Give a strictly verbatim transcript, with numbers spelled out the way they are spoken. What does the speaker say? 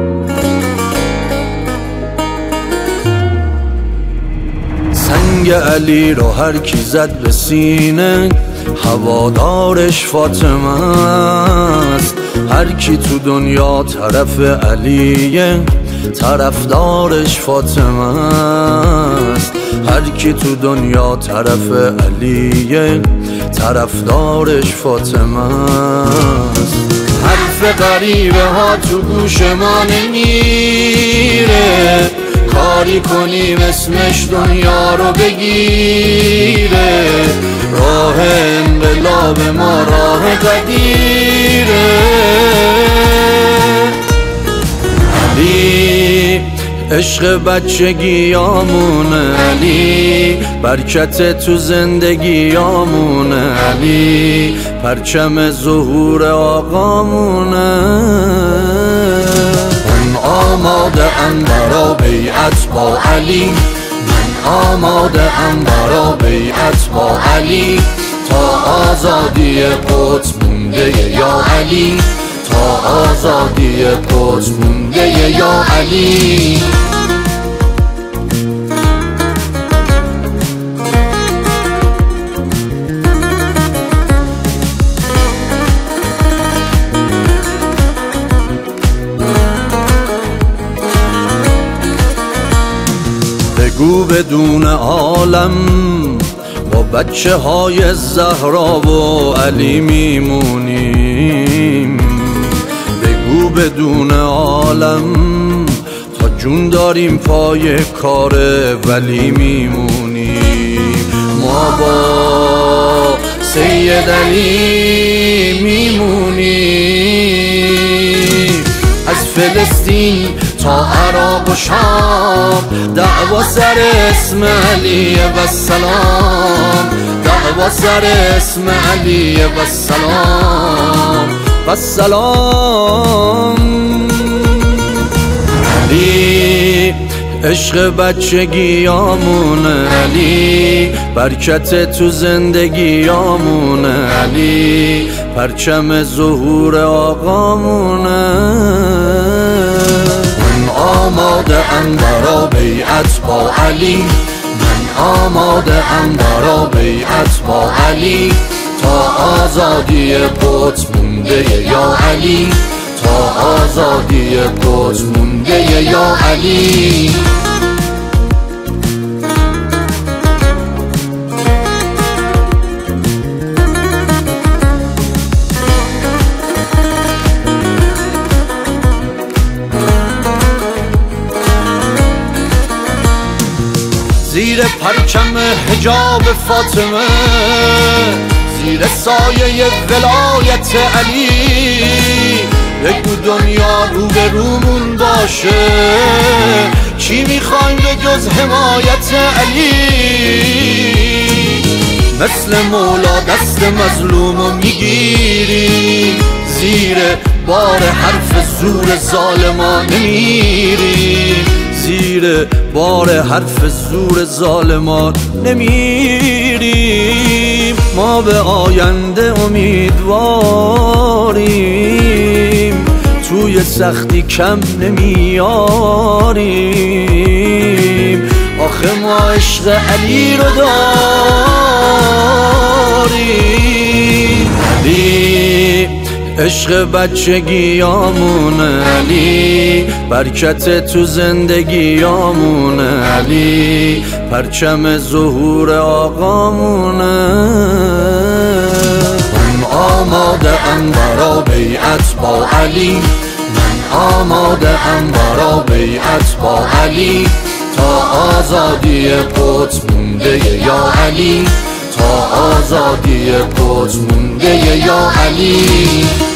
سنگ علی رو هر کی زد به سینه هوادارش فاطمه است. هر کی تو دنیا طرف علیه طرفدارش فاطمه است. هر کی تو دنیا طرف علیه طرفدارش فاطمه است. حرف غریبه ها تو گوش ما نمیره، کاری کنیم اسمش دنیا رو بگیره. راه انقلاب ما راه قدیره. علی عشق بچگیامونه، علی برکت تو زندگیامونه، علی پرچم ظهور آقامونه. من آماده ام برا بیعت با علی، من آماده ام برا بیعت با علی. تا آزادی قدس مونده یا علی، تا آزادی قدس مونده یا علی. بگو بدون عالم با بچه های زهرا و علی میمونیم. بگو بدون عالم تا جون داریم پای کار ولی میمونیم. ما با سید علی میمونیم. از فلسطین تا عراق و شام دعوا سر اسم علی و سلام، دعوا سر اسم علی و سلام و سلام. علی عشق بچگیامونه، علی برکت تو زندگیامونه، علی پرچم ظهور آقامونه. من آماده ام برا بیعت با علی، من آماده ام برا بیعت با علی. تا آزادی قدس مونده یا علی، تا آزادی قدس مونده یا علی. زیر پرچم حجاب فاطمه، زیر سایه ولایت علی. بگو دنیا رو به رومون باشه، چی میخوایم به جز حمایت علی. مثل مولا دست مظلومو میگیری، زیر بار حرف زور ظالمان نمیری، زیر بار حرف زور ظالمان نمیریم. ما به آینده امیدواریم، توی سختی کم نمیاریم. آخه ما عشق علی رو داریم. علی عشق بچگیامونه، علی برکت تو زندگیامونه، علی پرچم ظهور آقامونه. من آماده ام برا بیعت با علی، من آماده ام برا بیعت با علی. تا آزادی قدس مونده یا علی، تا آزادی قدس مونده یا علی.